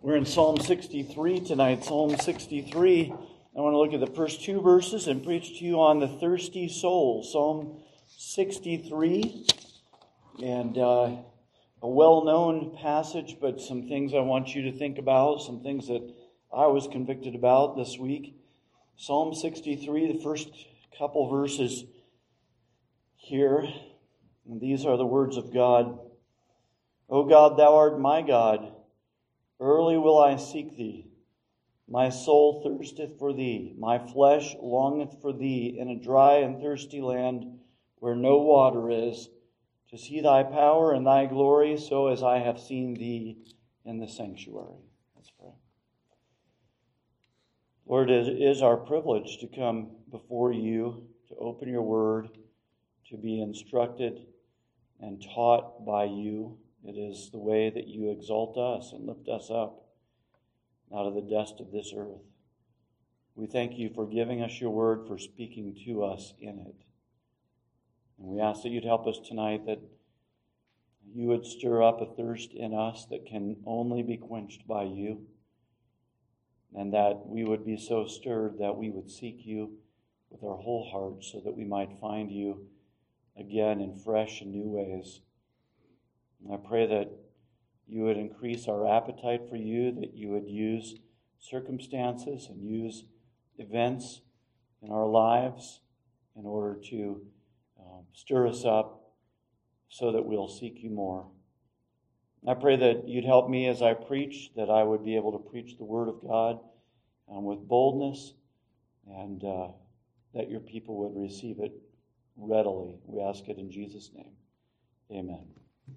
We're in Psalm 63 tonight. Psalm 63. I want to look at the first two verses and preach to you on the thirsty soul. Psalm 63. And a well-known passage, but some things I want you to think about, some things that I was convicted about this week. Psalm 63, the first couple verses here. And these are the words of God. O God, thou art my God. Early will I seek thee. My soul thirsteth for thee. My flesh longeth for thee in a dry and thirsty land where no water is, to see thy power and thy glory, so as I have seen thee in the sanctuary. Let's pray. Lord, it is our privilege to come before you, to open your word, to be instructed and taught by you. It is the way that you exalt us and lift us up out of the dust of this earth. We thank you for giving us your word, for speaking to us in it. And we ask that you'd help us tonight, that you would stir up a thirst in us that can only be quenched by you, and that we would be so stirred that we would seek you with our whole heart so that we might find you again in fresh and new ways. And I pray that you would increase our appetite for you, that you would use circumstances and use events in our lives in order to stir us up so that we'll seek you more. I pray that you'd help me as I preach, that I would be able to preach the word of God with boldness, and that your people would receive it readily. We ask it in Jesus' name. Amen.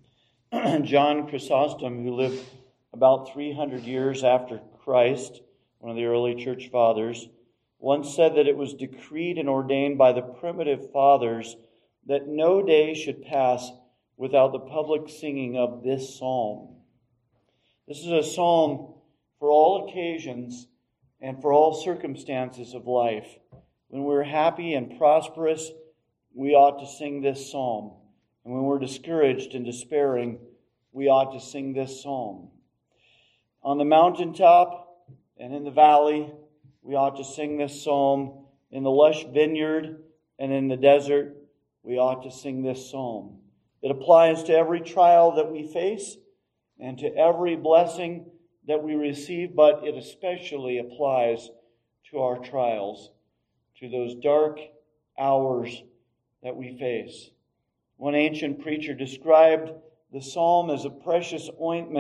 John Chrysostom, who lived about 300 years after Christ, one of the early church fathers, once said that it was decreed and ordained by the primitive fathers that no day should pass without the public singing of this psalm. This is a psalm for all occasions and for all circumstances of life. When we're happy and prosperous, we ought to sing this psalm. And when we're discouraged and despairing, we ought to sing this psalm. On the mountaintop and in the valley, we ought to sing this psalm. In the lush vineyard and in the desert, we ought to sing this psalm. It applies to every trial that we face and to every blessing that we receive, but it especially applies to our trials, to those dark hours that we face. One ancient preacher described the psalm as a precious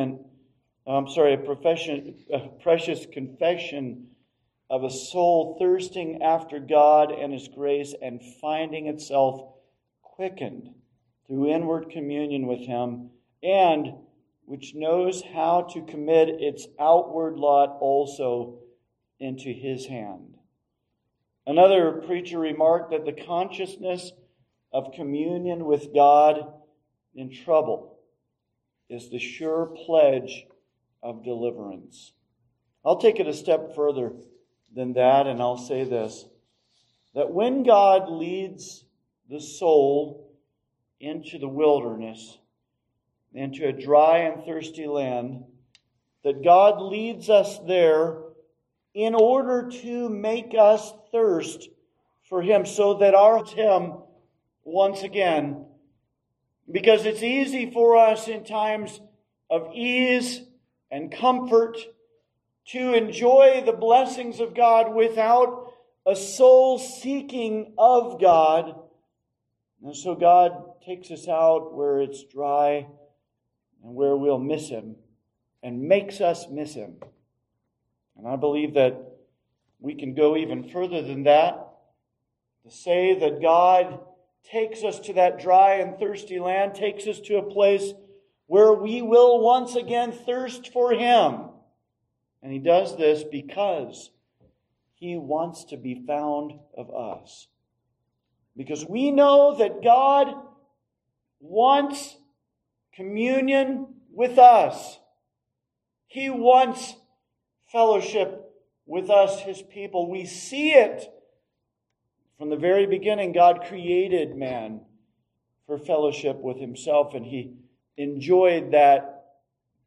precious confession of a soul thirsting after God and His grace and finding itself quickened through inward communion with Him, and which knows how to commit its outward lot also into His hand. Another preacher remarked that the consciousness of communion with God in trouble is the sure pledge of deliverance. I'll take it a step further than that, and I'll say this, that when God leads the soul into the wilderness, into a dry and thirsty land, that God leads us there in order to make us thirst for Him, so that our Him once again, because it's easy for us in times of ease and comfort to enjoy the blessings of God without a soul seeking of God. And so God takes us out where it's dry and where we'll miss Him, and makes us miss Him. And I believe that we can go even further than that, to say that God takes us to that dry and thirsty land, takes us to a place where we will once again thirst for Him. And He does this because He wants to be found of us. Because we know that God wants communion with us. He wants fellowship with us, His people. We see it from the very beginning. God created man for fellowship with Himself, and He enjoyed that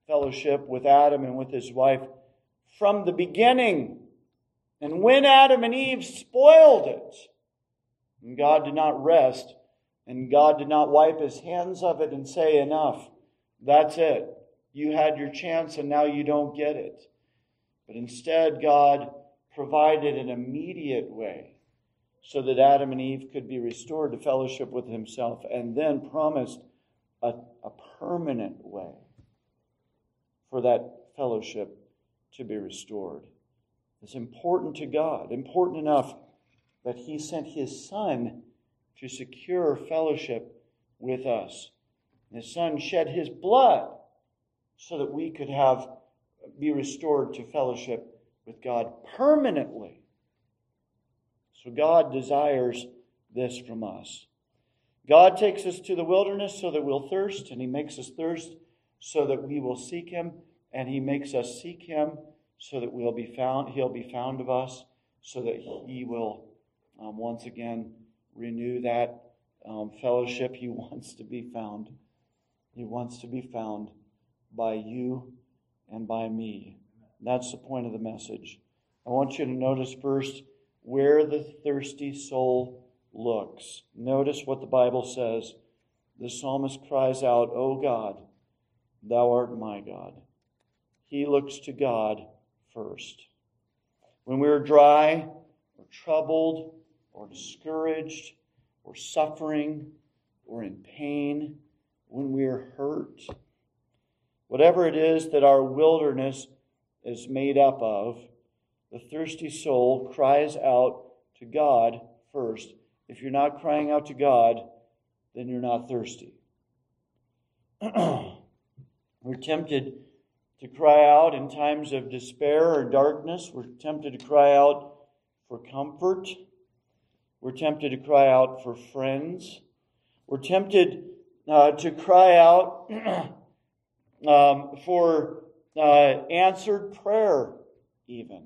fellowship with Adam and with his wife from the beginning. And when Adam and Eve spoiled it, and God did not rest, and God did not wipe his hands of it and say, enough, that's it. You had your chance and now you don't get it. But instead, God provided an immediate way so that Adam and Eve could be restored to fellowship with himself, and then promised a permanent way for that fellowship to be restored. It's important to God, important enough that he sent his Son to secure fellowship with us. And his Son shed his blood so that we could be restored to fellowship with God permanently. So God desires this from us. God takes us to the wilderness so that we'll thirst, and he makes us thirst so that we will seek him, and he makes us seek him so that he'll be found of us, so that he will once again renew that fellowship. He wants to be found. He wants to be found by you and by me. That's the point of the message. I want you to notice first where the thirsty soul looks. Notice what the Bible says. The psalmist cries out, "O God, thou art my God." He looks to God first. When we're dry or troubled or discouraged or suffering or in pain, when we're hurt, whatever it is that our wilderness is made up of, the thirsty soul cries out to God first. If you're not crying out to God, then you're not thirsty. We're tempted to cry out in times of despair or darkness. We're tempted to cry out for comfort. We're tempted to cry out for friends. We're tempted to cry out for answered prayer even.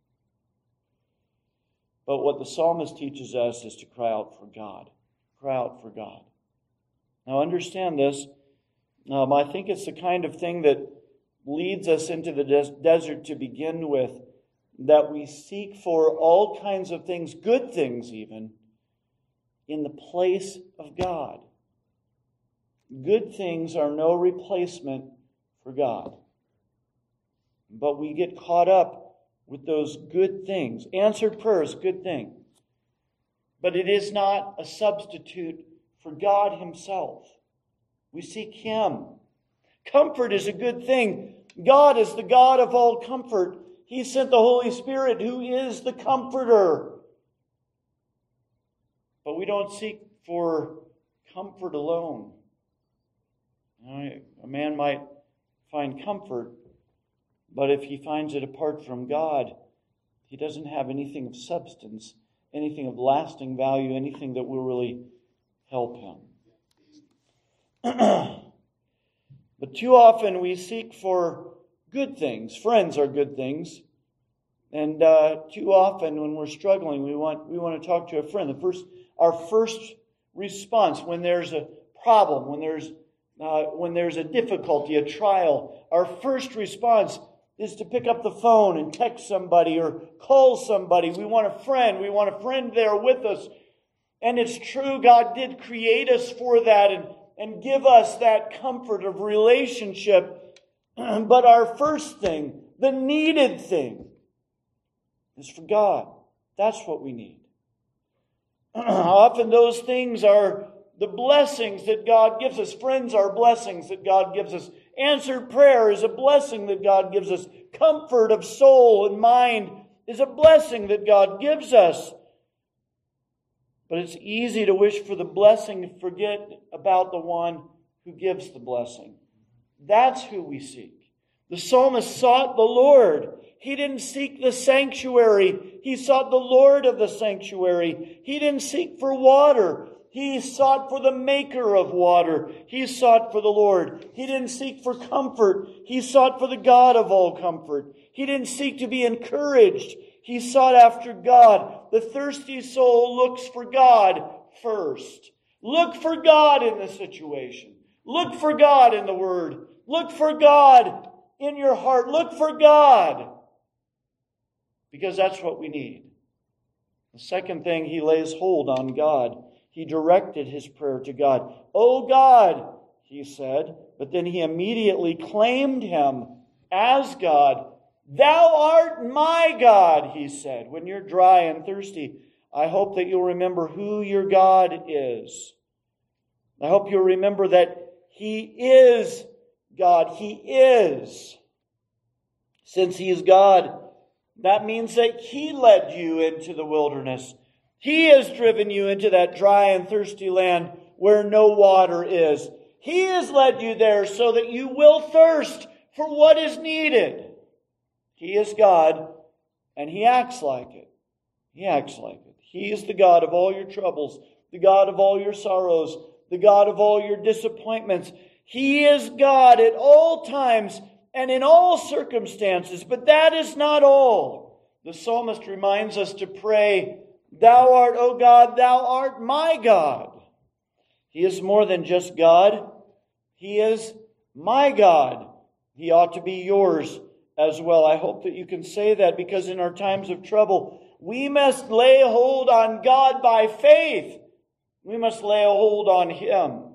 But what the psalmist teaches us is to cry out for God. Cry out for God. Now understand this. I think it's the kind of thing that leads us into the desert to begin with, that we seek for all kinds of things, good things even, in the place of God. Good things are no replacement for God. But we get caught up with those good things. Answered prayer is a good thing. But it is not a substitute for God himself. We seek him. Comfort is a good thing. God is the God of all comfort. He sent the Holy Spirit, who is the comforter. But we don't seek for comfort alone. A man might find comfort, but if he finds it apart from God, he doesn't have anything of substance, anything of lasting value, anything that will really help him. But too often we seek for good things. Friends are good things. And too often when we're struggling, we want to talk to a friend. Our first response when there's a problem, when there's a difficulty, a trial, our first response is to pick up the phone and text somebody or call somebody. We want a friend. We want a friend there with us. And it's true, God did create us for that and give us that comfort of relationship. But our first thing, the needed thing, is for God. That's what we need. Often those things are the blessings that God gives us. Friends are blessings that God gives us. Answered prayer is a blessing that God gives us. Comfort of soul and mind is a blessing that God gives us. But it's easy to wish for the blessing and forget about the one who gives the blessing. That's who we seek. The psalmist sought the Lord. He didn't seek the sanctuary. He sought the Lord of the sanctuary. He didn't seek for water. He sought for the maker of water. He sought for the Lord. He didn't seek for comfort. He sought for the God of all comfort. He didn't seek to be encouraged. He sought after God. The thirsty soul looks for God first. Look for God in the situation. Look for God in the Word. Look for God in your heart. Look for God. Because that's what we need. The second thing, he lays hold on God. He directed his prayer to God. "Oh God," he said, but then he immediately claimed him as God. "Thou art my God," he said. When you're dry and thirsty, I hope that you'll remember who your God is. I hope you'll remember that he is God. He is. Since he is God, that means that he led you into the wilderness. He has driven you into that dry and thirsty land where no water is. He has led you there so that you will thirst for what is needed. He is God, and he acts like it. He acts like it. He is the God of all your troubles, the God of all your sorrows, the God of all your disappointments. He is God at all times and in all circumstances. But that is not all. The psalmist reminds us to pray, "Thou art, O God, thou art my God." He is more than just God. He is my God. He ought to be yours as well. I hope that you can say that, because in our times of trouble, we must lay hold on God by faith. We must lay a hold on him.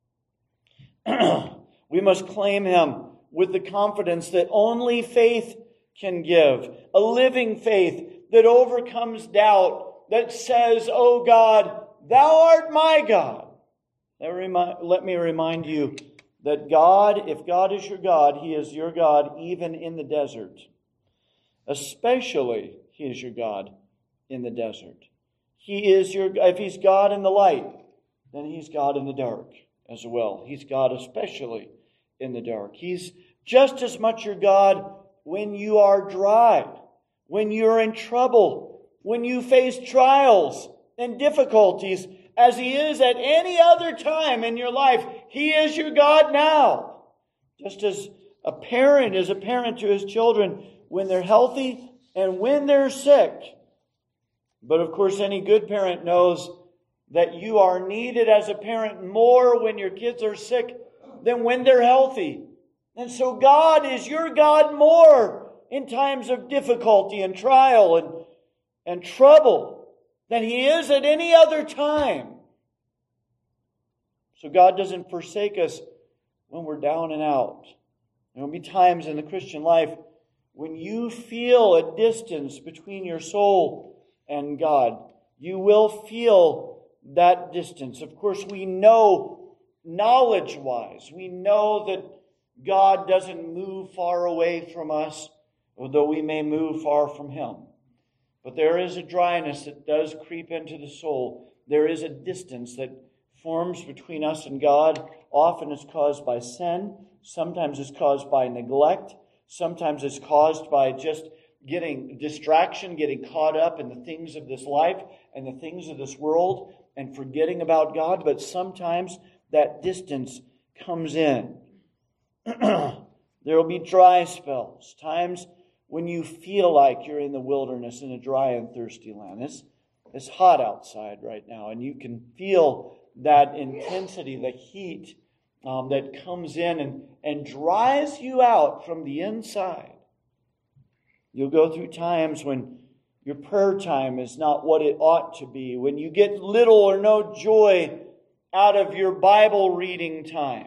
We must claim him with the confidence that only faith can give. A living faith that overcomes doubt, that says, "Oh God, thou art my God." Let me remind you that God, if God is your God, he is your God even in the desert. Especially, he is your God in the desert. If he's God in the light, then he's God in the dark as well. He's God especially in the dark. He's just as much your God when you are dry, when you're in trouble, when you face trials and difficulties, as he is at any other time in your life. He is your God now. Just as a parent is a parent to his children when they're healthy and when they're sick. But of course, any good parent knows that you are needed as a parent more when your kids are sick than when they're healthy. And so God is your God more in times of difficulty and trial and trouble than he is at any other time. So God doesn't forsake us when we're down and out. There will be times in the Christian life when you feel a distance between your soul and God. You will feel that distance. Of course, we know knowledge-wise, we know that God doesn't move far away from us, although we may move far from him. But there is a dryness that does creep into the soul. There is a distance that forms between us and God. Often it's caused by sin. Sometimes it's caused by neglect. Sometimes it's caused by just getting distraction, getting caught up in the things of this life and the things of this world and forgetting about God. But sometimes that distance comes in. There will be dry spells, times when you feel like you're in the wilderness in a dry and thirsty land. It's hot outside right now, and you can feel that intensity, the heat that comes in and dries you out from the inside. You'll go through times when your prayer time is not what it ought to be, when you get little or no joy out of your Bible reading time.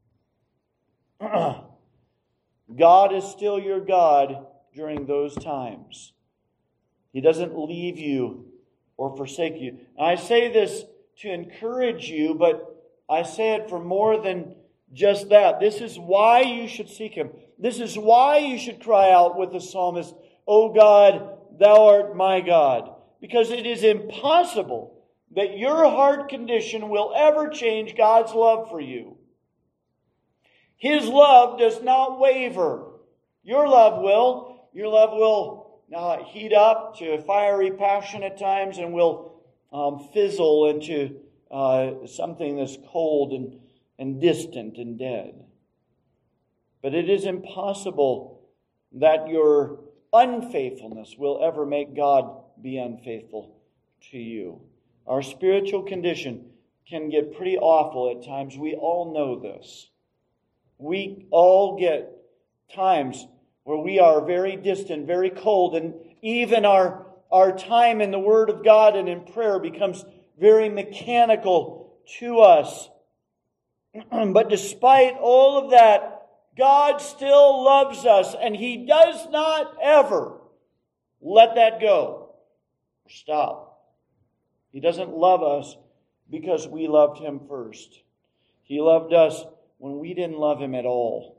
God is still your God during those times. He doesn't leave you or forsake you. And I say this to encourage you, but I say it for more than just that. This is why you should seek him. This is why you should cry out with the psalmist, "O God, thou art my God." Because it is impossible that your heart condition will ever change God's love for you. His love does not waver. Your love will. Your love will heat up to a fiery passion at times and will fizzle into something that's cold and distant and dead. But it is impossible that your unfaithfulness will ever make God be unfaithful to you. Our spiritual condition can get pretty awful at times. We all know this. We all get times where we are very distant, very cold, and even our time in the Word of God and in prayer becomes very mechanical to us. But despite all of that, God still loves us, and He does not ever let that go or stop. He doesn't love us because we loved Him first. He loved us when we didn't love Him at all.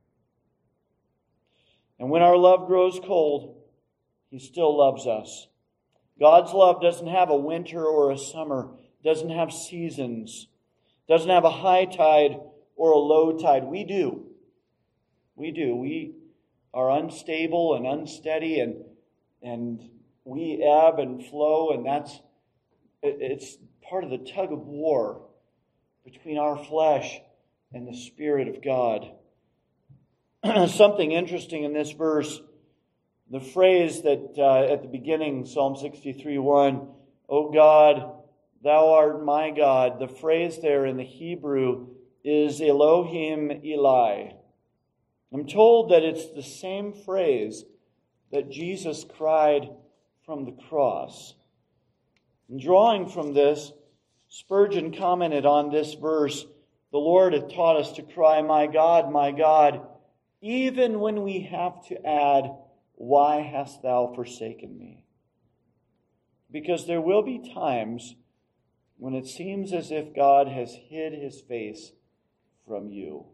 And when our love grows cold, He still loves us. God's love doesn't have a winter or a summer, doesn't have seasons, doesn't have a high tide or a low tide. We do. We do. We are unstable and unsteady, and we ebb and flow, and it's part of the tug of war between our flesh and the Spirit of God. Something interesting in this verse, the phrase that at the beginning, Psalm 63:1, "O God, Thou art my God," the phrase there in the Hebrew is Elohim Eli. I'm told that it's the same phrase that Jesus cried from the cross. And drawing from this, Spurgeon commented on this verse, "The Lord hath taught us to cry, my God, even when we have to add, why hast thou forsaken me?" Because there will be times when it seems as if God has hid His face from you.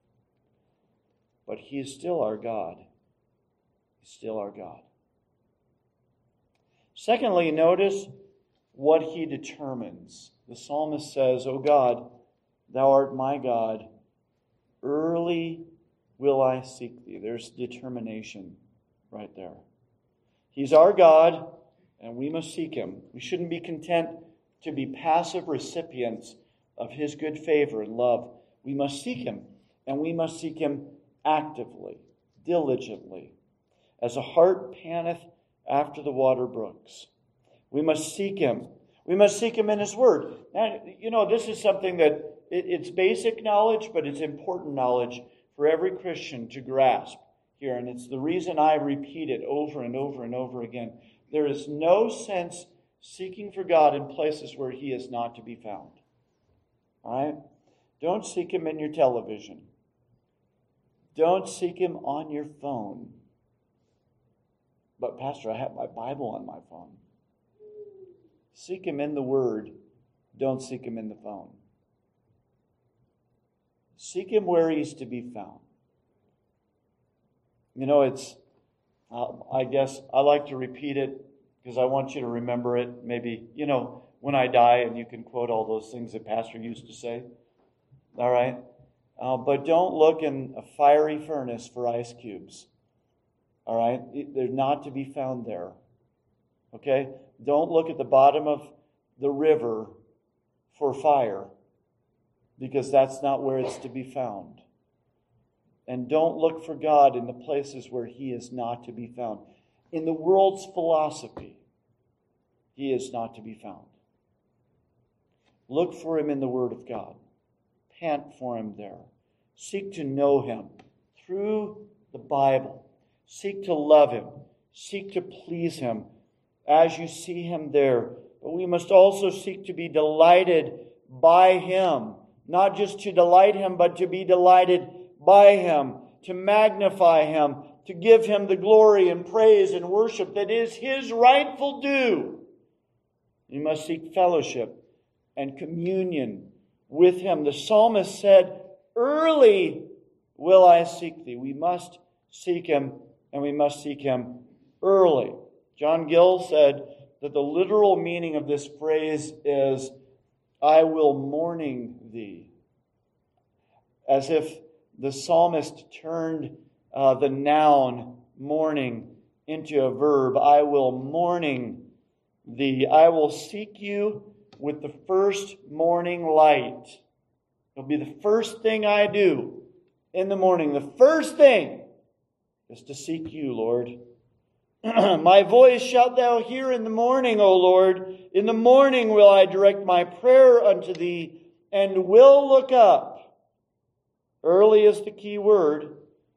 But He is still our God. He's still our God. Secondly, notice what He determines. The psalmist says, "O God, Thou art my God. Early will I seek Thee." There's determination right there. He's our God, and we must seek Him. We shouldn't be content to be passive recipients of His good favor and love. We must seek Him, and we must seek Him actively, diligently, as a hart panteth after the water brooks. We must seek Him. We must seek Him in His Word. And, this is something that it's basic knowledge, but it's important knowledge for every Christian to grasp here. And it's the reason I repeat it over and over and over again. There is no sense seeking for God in places where He is not to be found. All right? Don't seek Him in your television. Don't seek Him on your phone. "But Pastor, I have my Bible on my phone." Seek Him in the Word. Don't seek Him in the phone. Seek Him where He's to be found. I guess I like to repeat it because I want you to remember it. Maybe, when I die, and you can quote all those things that Pastor used to say. All right? But don't look in a fiery furnace for ice cubes. All right? They're not to be found there. Okay? Don't look at the bottom of the river for fire, because that's not where it's to be found. And don't look for God in the places where He is not to be found. In the world's philosophy, He is not to be found. Look for Him in the Word of God. Pant for Him there. Seek to know Him through the Bible. Seek to love Him. Seek to please Him as you see Him there. But we must also seek to be delighted by Him. Not just to delight Him, but to be delighted by Him. To magnify Him. To give Him the glory and praise and worship that is His rightful due. We must seek fellowship and communion with Him. The psalmist said, "Early will I seek Thee." We must seek Him, and we must seek Him early. John Gill said that the literal meaning of this phrase is, "I will morning Thee." As if the psalmist turned the noun morning into a verb. "I will morning Thee." I will seek You with the first morning light. It'll be the first thing I do in the morning. The first thing is to seek You, Lord. "My voice shalt Thou hear in the morning, O Lord. In the morning will I direct my prayer unto Thee, and will look up." Early is the key word.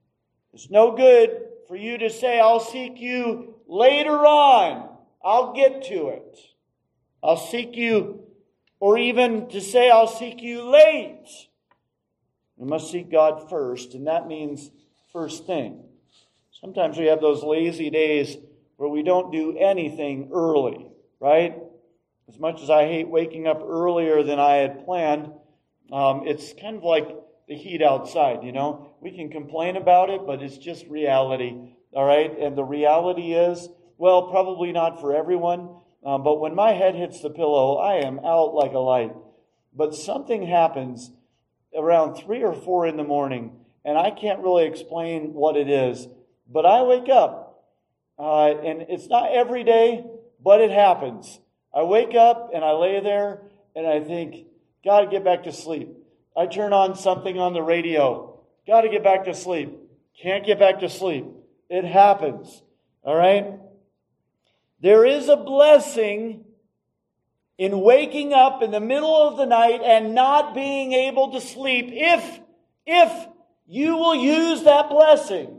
It's no good for you to say, I'll seek you later on. I'll get to it. I'll seek you, or even to say, I'll seek you late. We must seek God first, and that means first thing. Sometimes we have those lazy days where we don't do anything early, right? As much as I hate waking up earlier than I had planned, it's kind of like the heat outside, you know. We can complain about it, but it's just reality, all right? And the reality is, well, probably not for everyone, but when my head hits the pillow, I am out like a light. But something happens around 3 or 4 in the morning, and I can't really explain what it is, but I wake up, and it's not every day, but it happens. I wake up and I lay there and I think, got to get back to sleep. I turn on something on the radio. Got to get back to sleep. Can't get back to sleep. It happens. All right? There is a blessing in waking up in the middle of the night and not being able to sleep if you will use that blessing.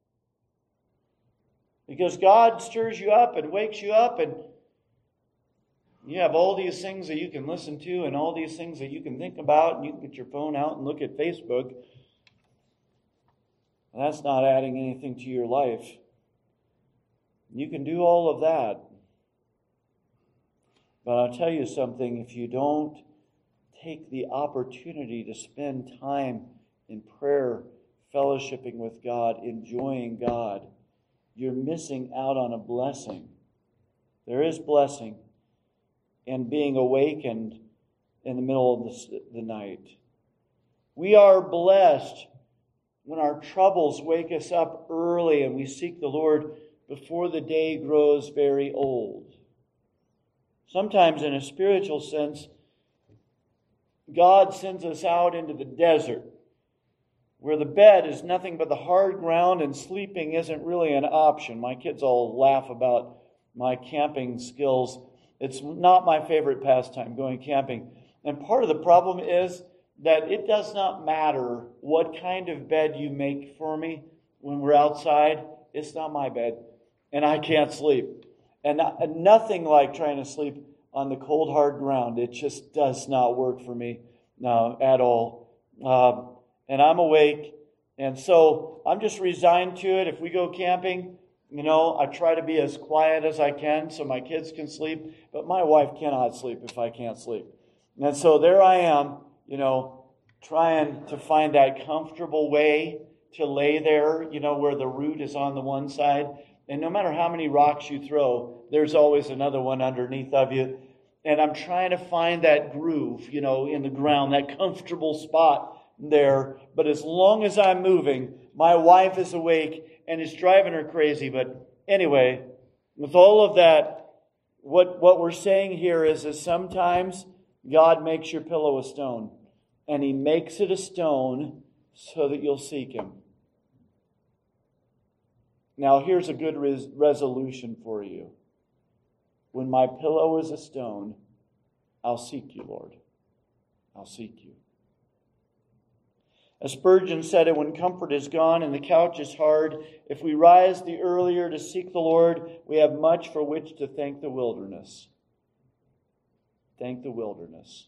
Because God stirs you up and wakes you up, and you have all these things that you can listen to and all these things that you can think about, and you can get your phone out and look at Facebook. That's not adding anything to your life. You can do all of that. But I'll tell you something, if you don't take the opportunity to spend time in prayer, fellowshipping with God, enjoying God, you're missing out on a blessing. There is blessing in being awakened in the middle of the night. We are blessed when our troubles wake us up early and we seek the Lord before the day grows very old. Sometimes in a spiritual sense, God sends us out into the desert where the bed is nothing but the hard ground and sleeping isn't really an option. My kids all laugh about my camping skills. It's not my favorite pastime, going camping. And part of the problem is that it does not matter what kind of bed you make for me when we're outside. It's not my bed, and I can't sleep. And nothing like trying to sleep on the cold, hard ground. It just does not work for me now at all. And I'm awake, and so I'm just resigned to it. If we go camping, I try to be as quiet as I can so my kids can sleep, but my wife cannot sleep if I can't sleep. And so there I am, trying to find that comfortable way to lay there, where the root is on the one side. And no matter how many rocks you throw, there's always another one underneath of you. And I'm trying to find that groove, in the ground, that comfortable spot there. But as long as I'm moving, my wife is awake and it's driving her crazy. But anyway, with all of that, what we're saying here is that sometimes God makes your pillow a stone. And He makes it a stone so that you'll seek Him. Now here's a good resolution for you. When my pillow is a stone, I'll seek you, Lord. I'll seek you. As Spurgeon said it, when comfort is gone and the couch is hard, if we rise the earlier to seek the Lord, we have much for which to thank the wilderness. Thank the wilderness.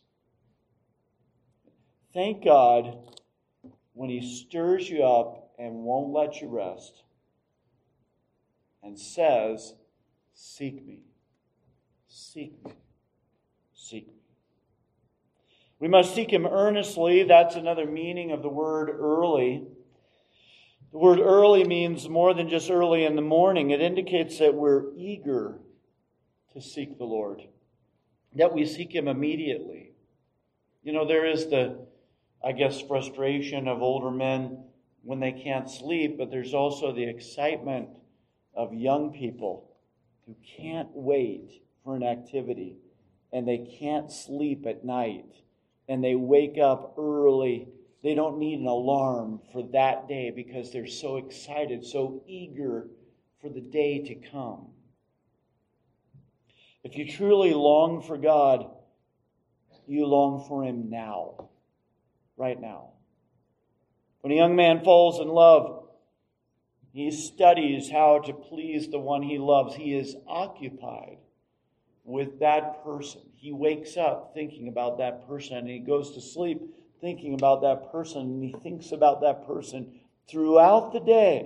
Thank God when He stirs you up and won't let you rest and says, seek me, seek me, seek me. We must seek Him earnestly. That's another meaning of the word early. The word early means more than just early in the morning. It indicates that we're eager to seek the Lord, that we seek Him immediately. There is the frustration of older men when they can't sleep, but there's also the excitement of young people who can't wait for an activity, and they can't sleep at night, and they wake up early. They don't need an alarm for that day because they're so excited, so eager for the day to come. If you truly long for God, you long for Him now. Right now. When a young man falls in love, He studies how to please the one he loves. He is occupied with that person. He wakes up thinking about that person, and he goes to sleep thinking about that person, and he thinks about that person throughout the day.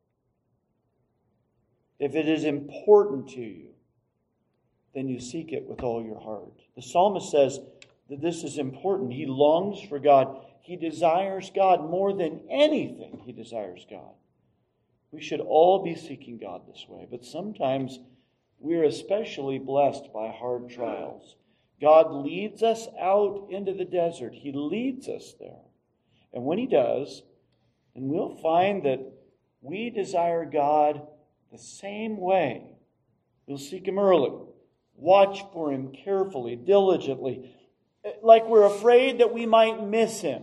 If it is important to you, then you seek it with all your heart. The psalmist says that this is important. He longs for God. He desires God more than anything. He desires God. We should all be seeking God this way, but sometimes we're especially blessed by hard trials. God leads us out into the desert. He leads us there. And when he does, then we'll find that we desire God the same way. We'll seek him early, watch for him carefully, diligently, like we're afraid that we might miss him.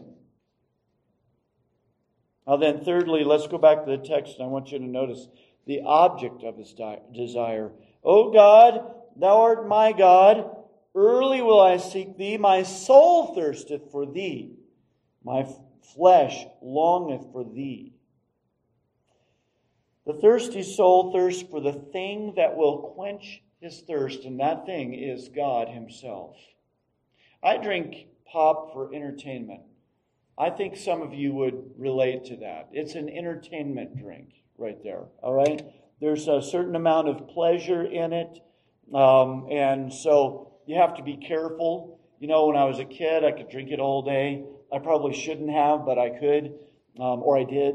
Now then, thirdly, let's go back to the text, and I want you to notice the object of his desire. O God, thou art my God. Early will I seek thee. My soul thirsteth for thee. My flesh longeth for thee. The thirsty soul thirsts for the thing that will quench his thirst, and that thing is God himself. I drink pop for entertainment. I think some of you would relate to that. It's an entertainment drink right there, all right? There's a certain amount of pleasure in it, and so you have to be careful. You know, when I was a kid, I could drink it all day. I probably shouldn't have, but I could, or I did.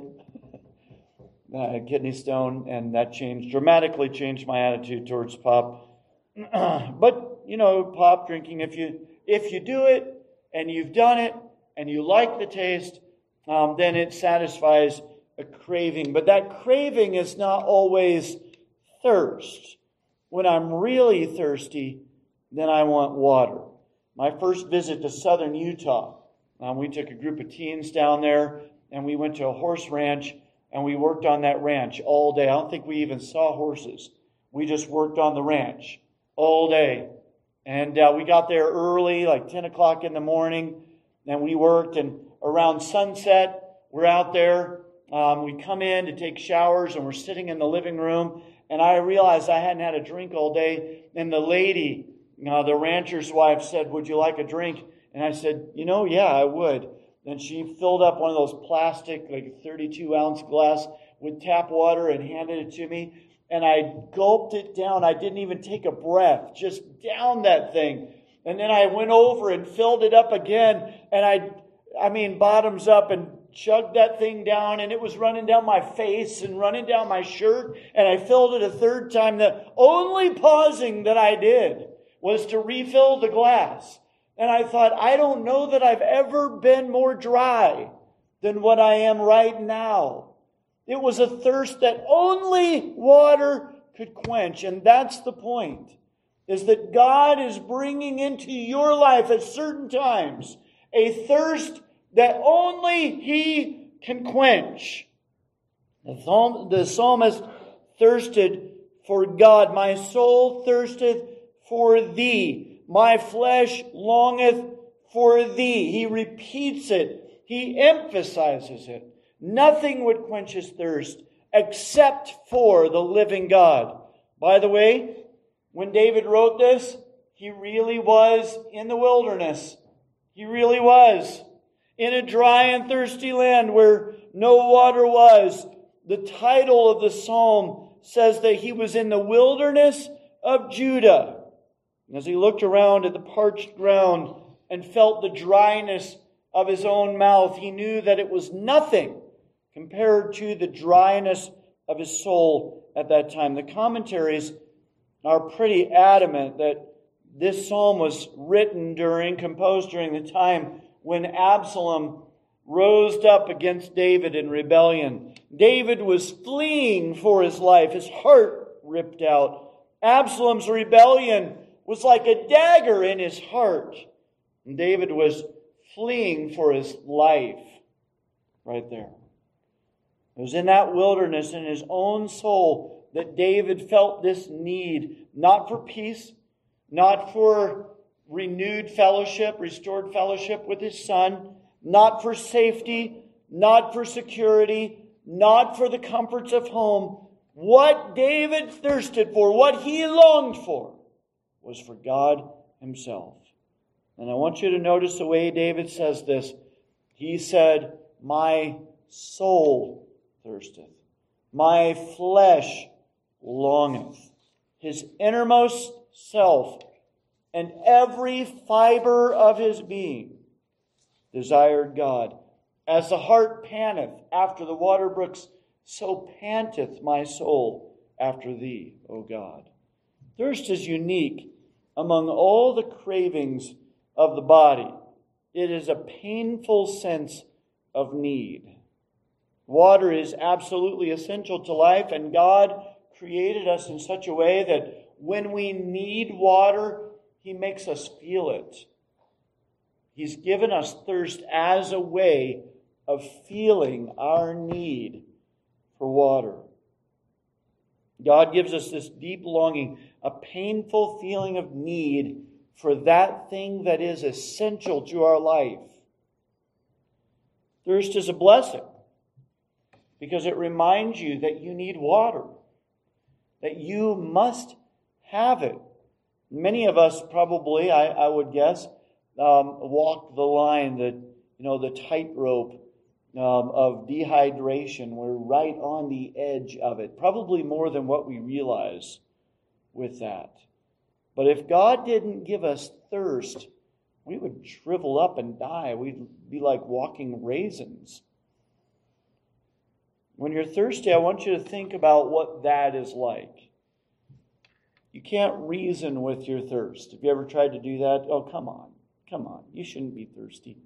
I had kidney stone, and that dramatically changed my attitude towards pop. But, you know, pop drinking, if you do it, and you've done it, and you like the taste, then it satisfies a craving. But that craving is not always thirst. When I'm really thirsty, then I want water. My first visit to southern Utah, we took a group of teens down there, and we went to a horse ranch, and we worked on that ranch all day. I don't think we even saw horses. We just worked on the ranch all day. And we got there early, like 10 o'clock in the morning, and we worked. And around sunset, we're out there. We come in to take showers, and we're sitting in the living room. And I realized I hadn't had a drink all day. And the lady, the rancher's wife, said, "Would you like a drink?" And I said, "Yeah, I would." And she filled up one of those plastic, like 32-ounce glass with tap water and handed it to me. And I gulped it down. I didn't even take a breath, just down that thing. And then I went over and filled it up again. And I mean, bottoms up, and chugged that thing down. And it was running down my face and running down my shirt. And I filled it a third time. The only pausing that I did was to refill the glass. And I thought, I don't know that I've ever been more dry than what I am right now. It was a thirst that only water could quench. And that's the point, is that God is bringing into your life at certain times a thirst that only he can quench. The psalmist thirsted for God. My soul thirsteth for thee. My flesh longeth for thee. He repeats it. He emphasizes it. Nothing would quench his thirst except for the living God. By the way, when David wrote this, he really was in the wilderness. He really was in a dry and thirsty land where no water was. The title of the psalm says that he was in the wilderness of Judah. As he looked around at the parched ground and felt the dryness of his own mouth, he knew that it was nothing compared to the dryness of his soul at that time. The commentaries are pretty adamant that this psalm was composed during the time when Absalom rose up against David in rebellion. David was fleeing for his life, his heart ripped out. Absalom's rebellion was like a dagger in his heart. And David was fleeing for his life right there. It was in that wilderness, in his own soul, that David felt this need, not for peace, not for renewed fellowship, restored fellowship with his son, not for safety, not for security, not for the comforts of home. What David thirsted for, what he longed for, was for God himself. And I want you to notice the way David says this. He said, "My soul thirsteth, my flesh longeth." His innermost self and every fiber of his being desired God. As the hart panteth after the water brooks, so panteth my soul after thee, O God. Thirst is unique among all the cravings of the body. It is a painful sense of need. Water is absolutely essential to life, and God created us in such a way that when we need water, He makes us feel it. He's given us thirst as a way of feeling our need for water. God gives us this deep longing, a painful feeling of need for that thing that is essential to our life. Thirst is a blessing because it reminds you that you need water, that you must have it. Many of us probably, I would guess, walk the line, the tightrope of dehydration. We're right on the edge of it, probably more than what we realize with that. But if God didn't give us thirst, we would shrivel up and die. We'd be like walking raisins. When you're thirsty, I want you to think about what that is like. You can't reason with your thirst. Have you ever tried to do that? Oh, come on. You shouldn't be thirsty.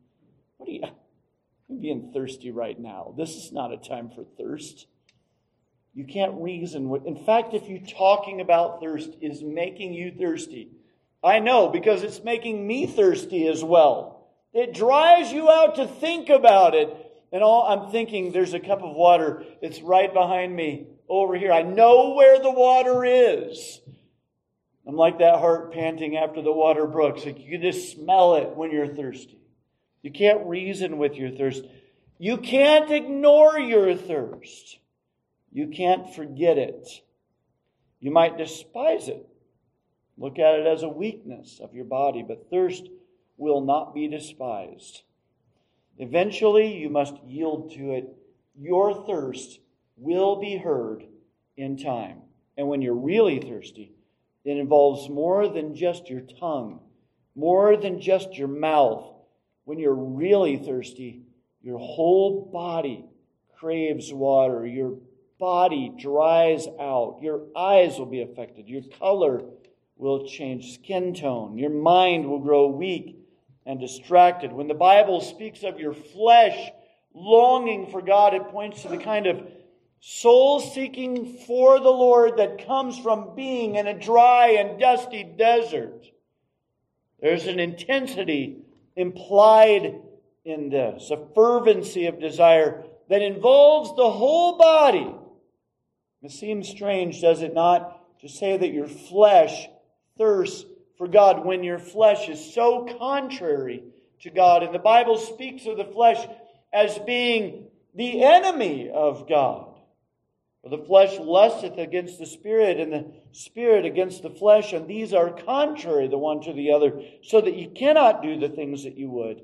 You're being thirsty right now. This is not a time for thirst. You can't reason with. In fact, if you talking about thirst is making you thirsty, I know because it's making me thirsty as well. It drives you out to think about it. And I'm thinking, there's a cup of water. It's right behind me over here. I know where the water is. I'm like that hart panting after the water brooks. Like you can just smell it when you're thirsty. You can't reason with your thirst. You can't ignore your thirst. You can't forget it. You might despise it. Look at it as a weakness of your body, but thirst will not be despised. Eventually, you must yield to it. Your thirst will be heard in time. And when you're really thirsty, it involves more than just your tongue, more than just your mouth. When you're really thirsty, your whole body craves water. Your body dries out. Your eyes will be affected. Your color will change, skin tone. Your mind will grow weak and distracted. When the Bible speaks of your flesh longing for God, it points to the kind of soul-seeking for the Lord that comes from being in a dry and dusty desert. There's an intensity implied in this, a fervency of desire that involves the whole body. It seems strange, does it not, to say that your flesh thirsts for God when your flesh is so contrary to God. And the Bible speaks of the flesh as being the enemy of God. For the flesh lusteth against the Spirit, and the Spirit against the flesh, and these are contrary the one to the other, so that you cannot do the things that you would.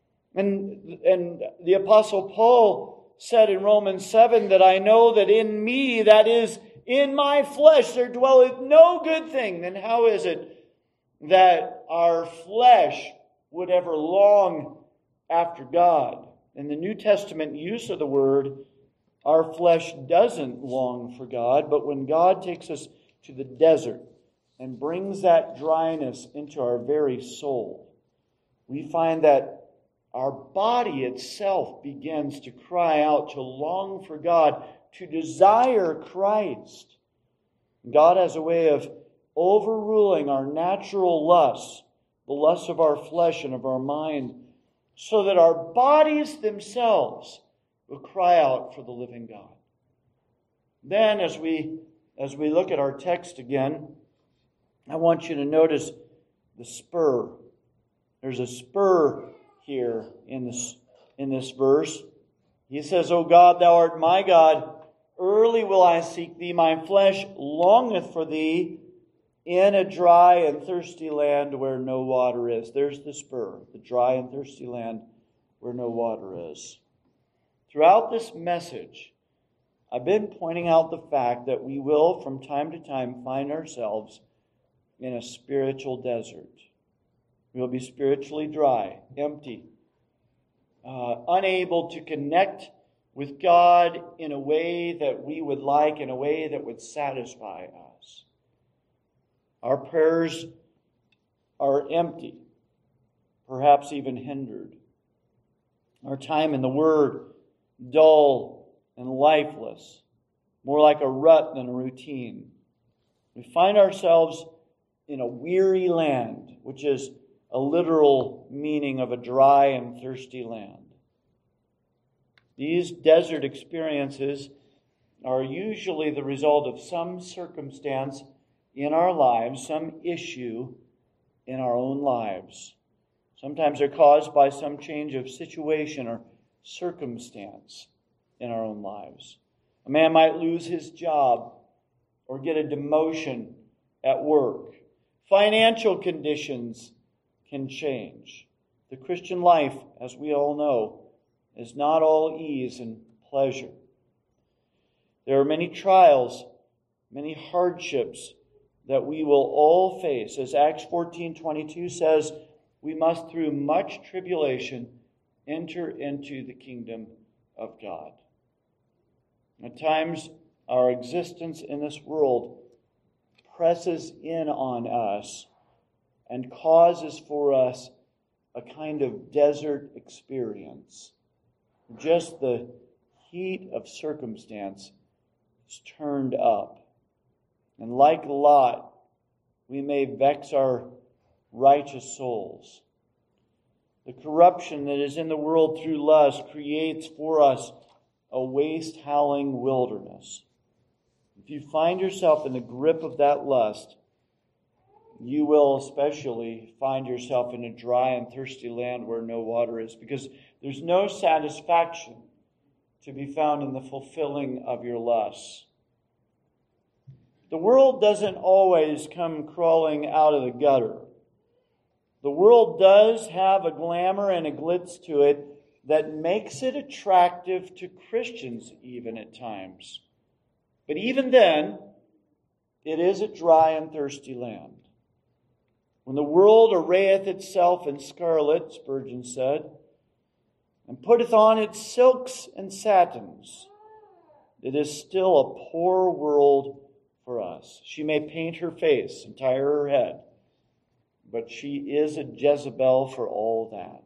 And the Apostle Paul said in Romans 7 that I know that in me, that is, in my flesh, there dwelleth no good thing. Then how is it that our flesh would ever long after God? In the New Testament use of the word, our flesh doesn't long for God, but when God takes us to the desert and brings that dryness into our very soul, we find that our body itself begins to cry out, to long for God, to desire Christ. God has a way of overruling our natural lusts, the lusts of our flesh and of our mind, so that our bodies themselves will cry out for the living God. Then, as we look at our text again, I want you to notice the spur. There's a spur here in this verse. He says, O God, thou art my God. Early will I seek thee. My flesh longeth for thee in a dry and thirsty land where no water is. There's the spur, the dry and thirsty land where no water is. Throughout this message, I've been pointing out the fact that we will, from time to time, find ourselves in a spiritual desert. We will be spiritually dry, empty, unable to connect with God in a way that we would like, in a way that would satisfy us. Our prayers are empty, perhaps even hindered. Our time in the Word, dull and lifeless, more like a rut than a routine. We find ourselves in a weary land, which is a literal meaning of a dry and thirsty land. These desert experiences are usually the result of some circumstance in our lives, some issue in our own lives. Sometimes they're caused by some change of situation or circumstance in our own lives. A man might lose his job or get a demotion at work. Financial conditions can change. The Christian life, as we all know, is not all ease and pleasure. There are many trials, many hardships that we will all face. As Acts 14:22 says, we must through much tribulation enter into the kingdom of God. At times, our existence in this world presses in on us and causes for us a kind of desert experience. Just the heat of circumstance is turned up. And like Lot, we may vex our righteous souls. The corruption that is in the world through lust creates for us a waste-howling wilderness. If you find yourself in the grip of that lust, you will especially find yourself in a dry and thirsty land where no water is, because there's no satisfaction to be found in the fulfilling of your lusts. The world doesn't always come crawling out of the gutter. The world does have a glamour and a glitz to it that makes it attractive to Christians even at times. But even then, it is a dry and thirsty land. When the world arrayeth itself in scarlet, Spurgeon said, and putteth on its silks and satins, it is still a poor world for us. She may paint her face and tire her head, but she is a Jezebel for all that.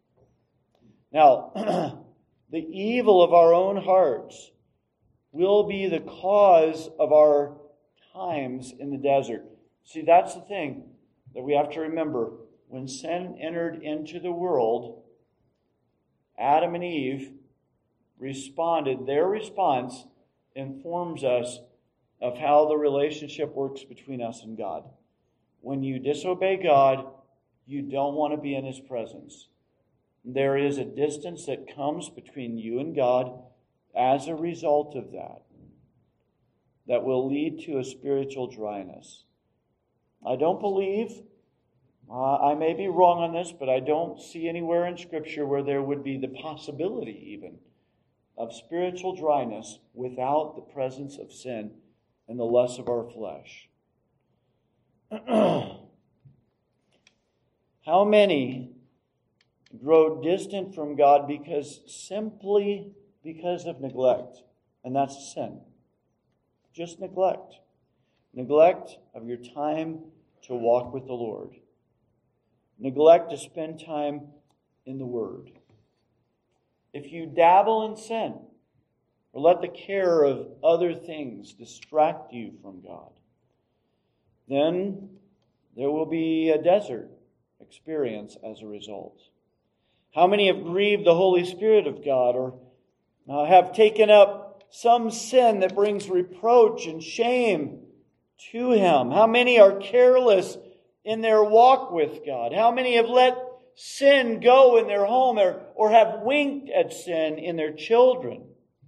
Now, the evil of our own hearts will be the cause of our times in the desert. See, that's the thing that we have to remember. When sin entered into the world, Adam and Eve responded. Their response informs us of how the relationship works between us and God. When you disobey God, you don't want to be in His presence. There is a distance that comes between you and God as a result of that will lead to a spiritual dryness. I don't believe, I may be wrong on this, but I don't see anywhere in Scripture where there would be the possibility even of spiritual dryness without the presence of sin and the lust of our flesh. How many grow distant from God simply because of neglect? And that's sin. Just neglect. Neglect of your time to walk with the Lord. Neglect to spend time in the Word. If you dabble in sin, or let the care of other things distract you from God, then there will be a desert experience as a result. How many have grieved the Holy Spirit of God, or have taken up some sin that brings reproach and shame to Him? How many are careless in their walk with God? How many have let sin go in their home or have winked at sin in their children.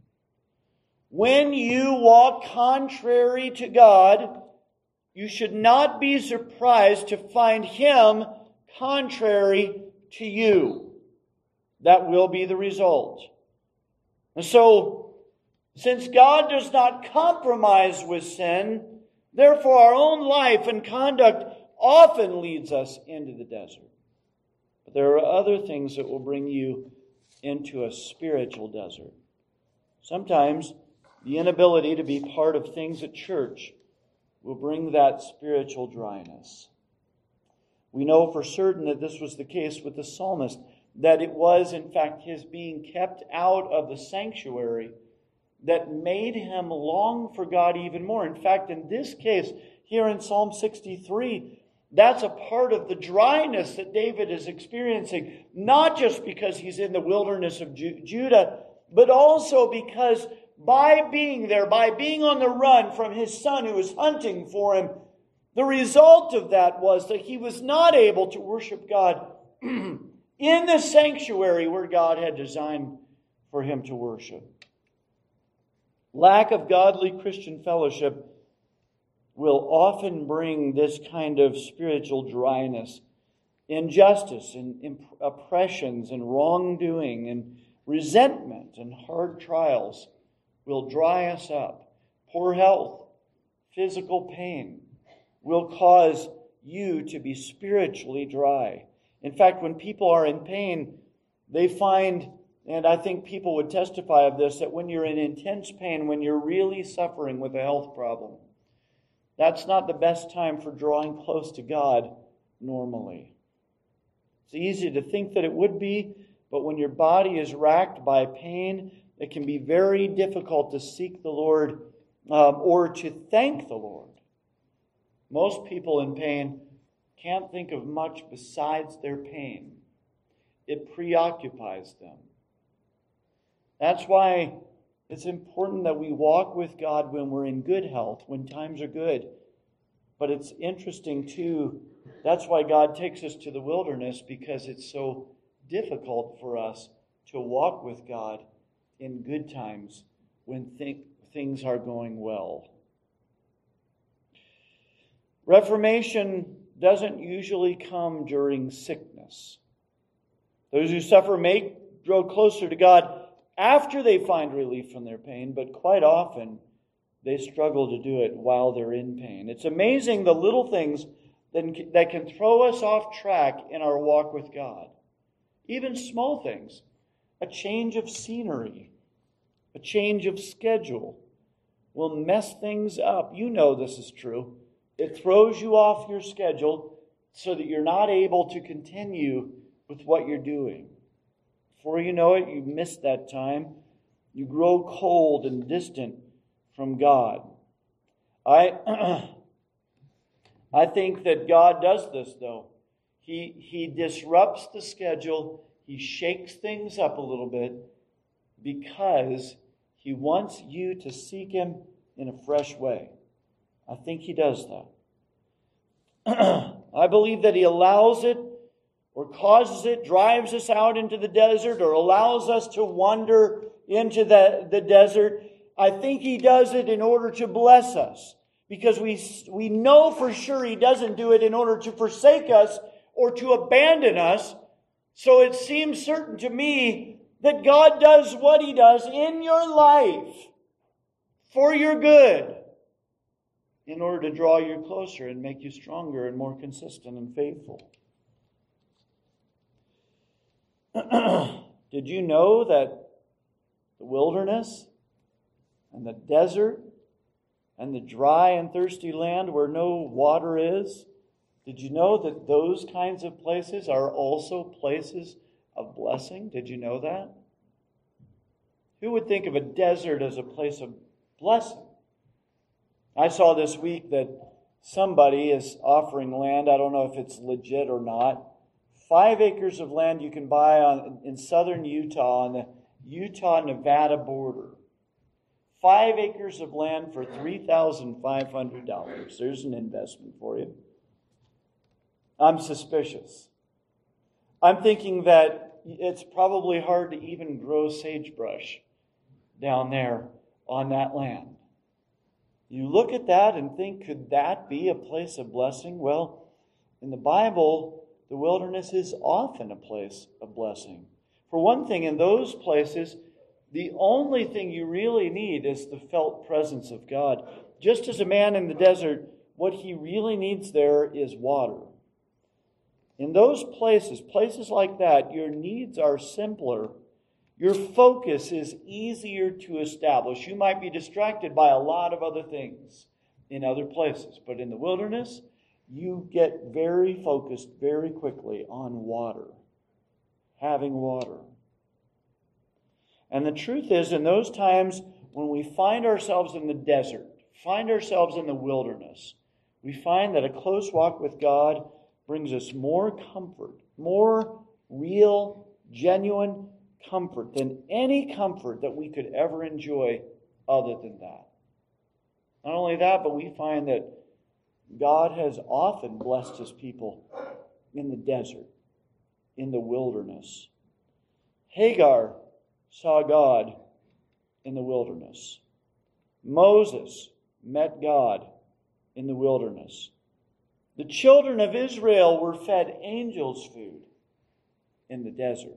When you walk contrary to God, you should not be surprised to find Him contrary to you. That will be the result. And so, since God does not compromise with sin, therefore our own life and conduct often leads us into the desert. But there are other things that will bring you into a spiritual desert. Sometimes the inability to be part of things at church will bring that spiritual dryness. We know for certain that this was the case with the psalmist, that it was, in fact, his being kept out of the sanctuary that made him long for God even more. In fact, in this case, here in Psalm 63, that's a part of the dryness that David is experiencing, not just because he's in the wilderness of Judah, but also because by being there, by being on the run from his son who was hunting for him, the result of that was that he was not able to worship God in the sanctuary where God had designed for him to worship. Lack of godly Christian fellowship will often bring this kind of spiritual dryness. Injustice and oppressions and wrongdoing and resentment and hard trials will dry us up. Poor health, physical pain will cause you to be spiritually dry. In fact, when people are in pain, they find, and I think people would testify of this, that when you're in intense pain, when you're really suffering with a health problem, that's not the best time for drawing close to God normally. It's easy to think that it would be, but when your body is racked by pain, it can be very difficult to seek the Lord or to thank the Lord. Most people in pain can't think of much besides their pain. It preoccupies them. That's why it's important that we walk with God when we're in good health, when times are good. But it's interesting too, that's why God takes us to the wilderness, because it's so difficult for us to walk with God in good times when things are going well. Reformation doesn't usually come during sickness. Those who suffer may grow closer to God after they find relief from their pain, but quite often they struggle to do it while they're in pain. It's amazing the little things that can throw us off track in our walk with God. Even small things. A change of scenery, a change of schedule will mess things up. You know this is true. It throws you off your schedule so that you're not able to continue with what you're doing. Before you know it, you miss that time. You grow cold and distant from God. I think that God does this, though. He disrupts the schedule. He shakes things up a little bit because He wants you to seek Him in a fresh way. I think He does that. I believe that He allows it or causes it, drives us out into the desert, or allows us to wander into the desert. I think He does it in order to bless us, because we know for sure He doesn't do it in order to forsake us or to abandon us. So it seems certain to me that God does what He does in your life for your good, in order to draw you closer and make you stronger and more consistent and faithful. Did you know that the wilderness and the desert and the dry and thirsty land where no water is, did you know that those kinds of places are also places of blessing? Did you know that? Who would think of a desert as a place of blessing? I saw this week that somebody is offering land. I don't know if it's legit or not. 5 acres of land you can buy in southern Utah on the Utah-Nevada border. 5 acres of land for $3,500. There's an investment for you. I'm suspicious. I'm thinking that it's probably hard to even grow sagebrush down there on that land. You look at that and think, could that be a place of blessing? Well, in the Bible, the wilderness is often a place of blessing. For one thing, in those places, the only thing you really need is the felt presence of God. Just as a man in the desert, what he really needs there is water. In those places like that, your needs are simpler. Your focus is easier to establish. You might be distracted by a lot of other things in other places, but in the wilderness, you get very focused very quickly on water, having water. And the truth is, in those times when we find ourselves in the desert, find ourselves in the wilderness, we find that a close walk with God brings us more comfort, more real, genuine comfort than any comfort that we could ever enjoy other than that. Not only that, but we find that God has often blessed His people in the desert, in the wilderness. Hagar saw God in the wilderness. Moses met God in the wilderness. The children of Israel were fed angels' food in the desert.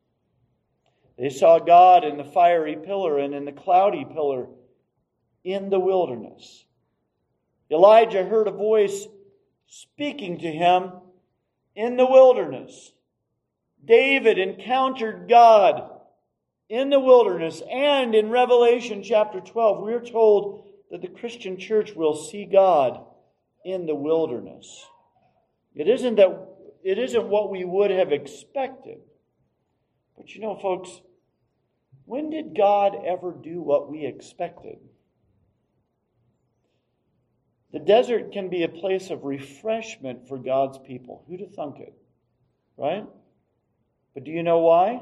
They saw God in the fiery pillar and in the cloudy pillar in the wilderness. Elijah heard a voice speaking to him in the wilderness. David encountered God in the wilderness. And in Revelation chapter 12, we are told that the Christian church will see God in the wilderness. It isn't what we would have expected. But you know, folks, when did God ever do what we expected? The desert can be a place of refreshment for God's people. Who'd have thunk it? Right? But do you know why?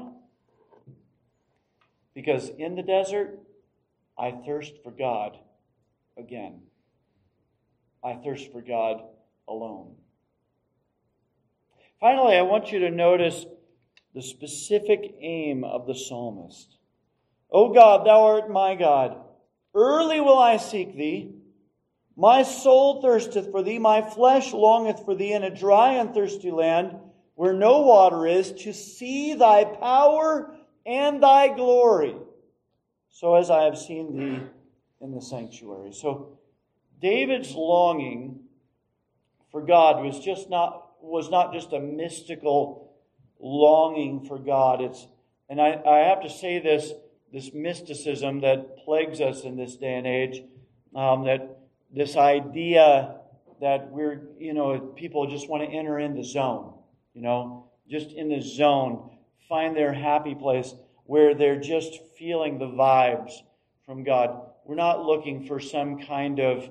Because in the desert, I thirst for God again. I thirst for God alone. Finally, I want you to notice the specific aim of the psalmist. O God, thou art my God. Early will I seek thee. My soul thirsteth for thee. My flesh longeth for thee in a dry and thirsty land where no water is, to see thy power and thy glory, so as I have seen thee in the sanctuary. So David's longing for God was not just a mystical longing for God. And I have to say this mysticism that plagues us in this day and age, that this idea that people just want to enter in the zone, just in the zone, find their happy place where they're just feeling the vibes from God. We're not looking for some kind of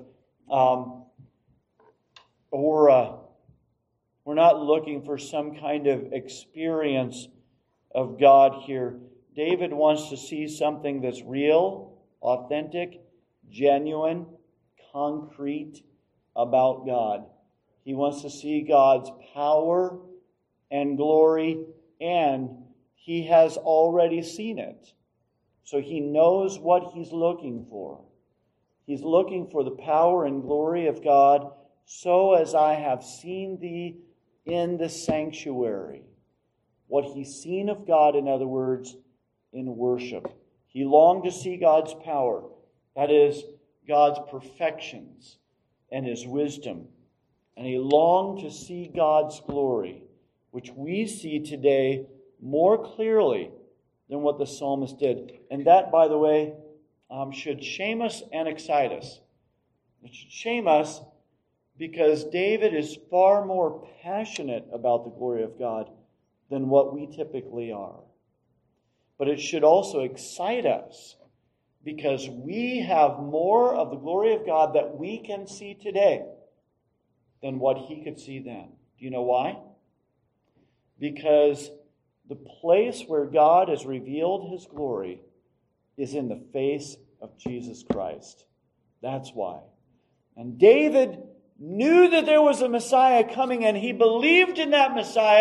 aura. We're not looking for some kind of experience of God here. David wants to see something that's real, authentic, genuine, concrete about God. He wants to see God's power and glory, and he has already seen it. So he knows what he's looking for. He's looking for the power and glory of God, so as I have seen thee in the sanctuary. What he's seen of God, in other words, in worship. He longed to see God's power, that is, God's perfections and His wisdom. And he longed to see God's glory, which we see today more clearly than what the psalmist did. And that, by the way, should shame us and excite us. It should shame us because David is far more passionate about the glory of God than what we typically are. But it should also excite us because we have more of the glory of God that we can see today than what he could see then. Do you know why? Because the place where God has revealed His glory is in the face of Jesus Christ. That's why. And David knew that there was a Messiah coming, and he believed in that Messiah,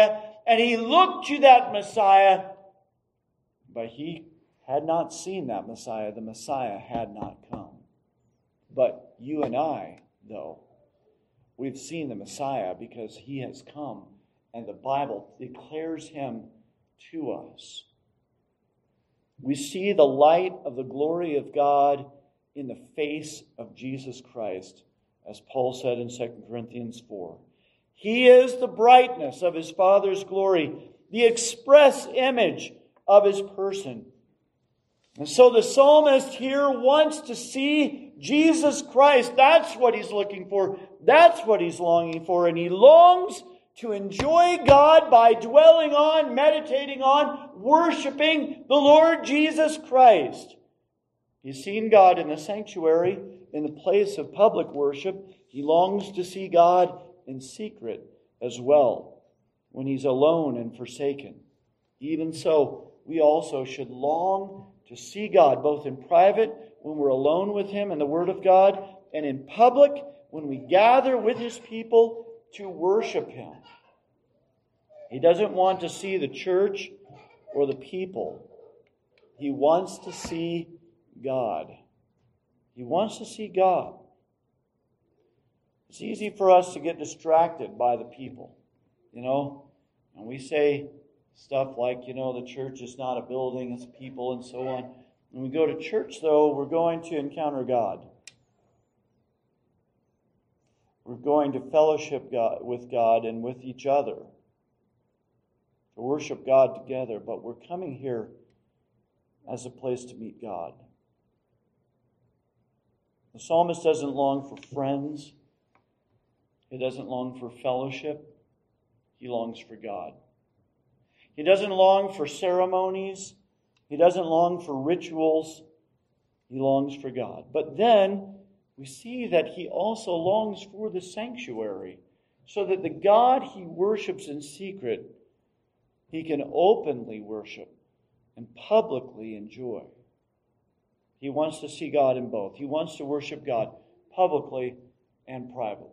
and he looked to that Messiah, but he had not seen that Messiah. The Messiah had not come. But you and I, though, we've seen the Messiah because he has come, and the Bible declares him to us. We see the light of the glory of God in the face of Jesus Christ, as Paul said in 2 Corinthians 4. He is the brightness of his Father's glory, the express image of his person. And so the psalmist here wants to see Jesus Christ. That's what he's looking for. That's what he's longing for. And he longs to enjoy God by dwelling on, meditating on, worshiping the Lord Jesus Christ. He's seen God in the sanctuary, in the place of public worship. He longs to see God in secret as well, when he's alone and forsaken. Even so, we also should long to see God, both in private, when we're alone with him and the Word of God, and in public, when we gather with his people to worship him. He doesn't want to see the church or the people. He wants to see God. He wants to see God. It's easy for us to get distracted by the people, and we say stuff like, the church is not a building, it's people, and so on. When we go to church, though, we're going to encounter God. We're going to fellowship with God and with each other, to worship God together, but we're coming here as a place to meet God. The psalmist doesn't long for friends. He doesn't long for fellowship. He longs for God. He doesn't long for ceremonies. He doesn't long for rituals. He longs for God. But then we see that he also longs for the sanctuary, so that the God he worships in secret, he can openly worship and publicly enjoy. He wants to see God in both. He wants to worship God publicly and privately.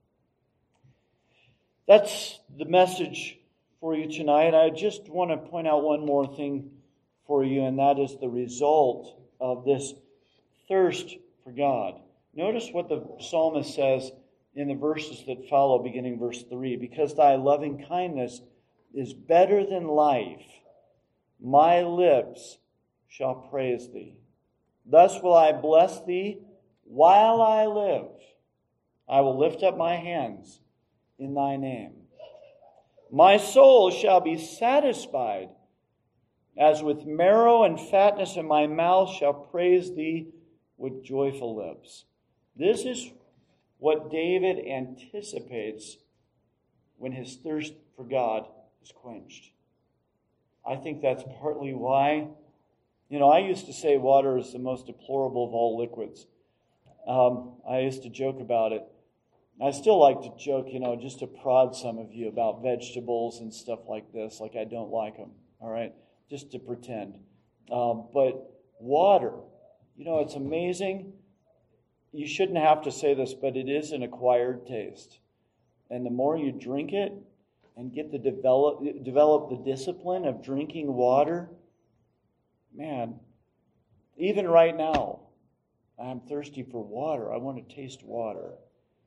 That's the message for you tonight. I just want to point out one more thing for you, and that is the result of this thirst for God. Notice what the psalmist says in the verses that follow, beginning verse 3. Because thy loving kindness is better than life, my lips shall praise thee. Thus will I bless thee while I live. I will lift up my hands in thy name. My soul shall be satisfied, as with marrow and fatness, and my mouth shall praise thee with joyful lips. This is what David anticipates when his thirst for God is quenched. I think that's partly why. I used to say water is the most deplorable of all liquids. I used to joke about it. I still like to joke, just to prod some of you about vegetables and stuff like this, like I don't like them, all right? Just to pretend. But water, it's amazing. You shouldn't have to say this, but it is an acquired taste. And the more you drink it and get to develop the discipline of drinking water, man, even right now, I'm thirsty for water. I want to taste water.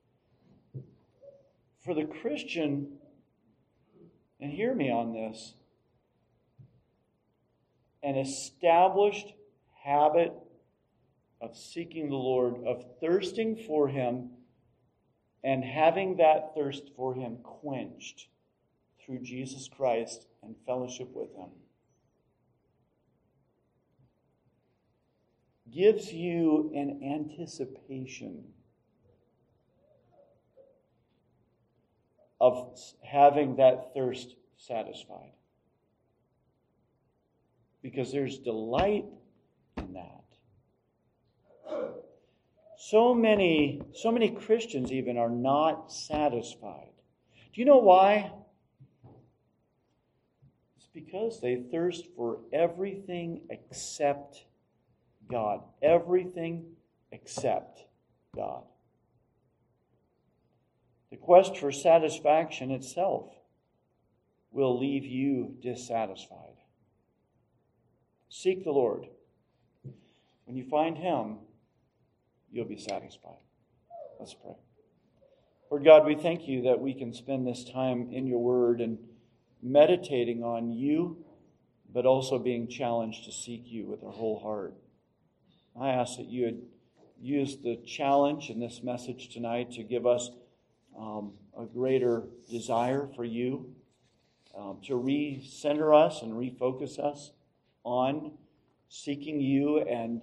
For the Christian, and hear me on this, an established habit of seeking the Lord, of thirsting for him, and having that thirst for him quenched through Jesus Christ and fellowship with him, gives you an anticipation of having that thirst satisfied. Because there's delight in that. So many Christians even are not satisfied. Do you know why? It's because they thirst for everything except God. Everything except God. The quest for satisfaction itself will leave you dissatisfied. Seek the Lord. When you find Him, you'll be satisfied. Let's pray. Lord God, we thank you that we can spend this time in your word and meditating on you, but also being challenged to seek you with our whole heart. I ask that you would use the challenge in this message tonight to give us a greater desire for you, to recenter us and refocus us on seeking you, and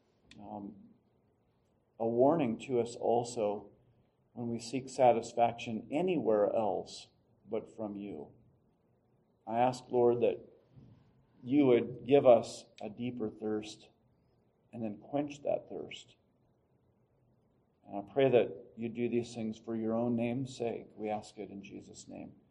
a warning to us also when we seek satisfaction anywhere else but from you. I ask, Lord, that you would give us a deeper thirst and then quench that thirst. And I pray that you do these things for your own name's sake. We ask it in Jesus' name.